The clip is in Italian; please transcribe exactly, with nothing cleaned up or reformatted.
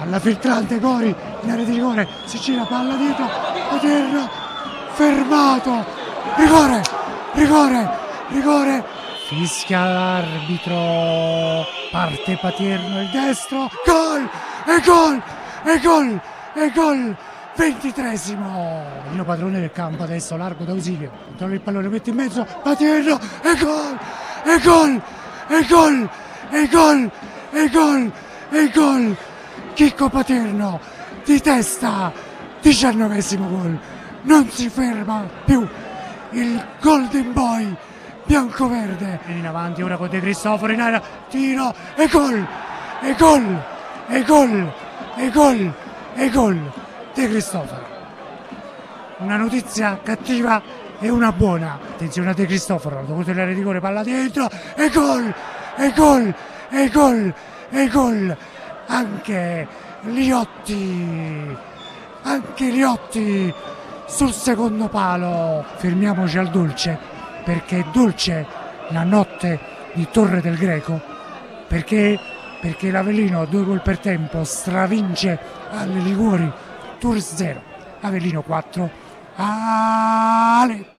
la filtrante Gori in area di rigore, si gira palla dietro, Paterno fermato, rigore, rigore, rigore, fischia l'arbitro, parte Paterno il destro, gol, e gol, e gol, e gol, ventitresimo, il padrone del campo adesso, largo d'ausilio, controlla il pallone, mette in mezzo, Paterno, e gol, e gol, e gol, e gol, e gol, e gol, Chicco Paterno di testa, diciannovesimo gol, non si ferma più il Golden Boy bianco-verde, in avanti ora con De Cristofaro in area, tiro e gol, e gol, e gol, e gol, e gol, De Cristofaro. Una notizia cattiva e una buona, attenzione a De Cristofaro, ha dovuto l'area di rigore, palla dentro, e gol, e gol, e gol, e gol, anche Liotti, anche Liotti sul secondo palo. Fermiamoci al dolce, perché è dolce la notte di Torre del Greco, perché perché l'Avellino a due gol per tempo stravince alle Liguori, Tours zero, Avellino quattro, Ale.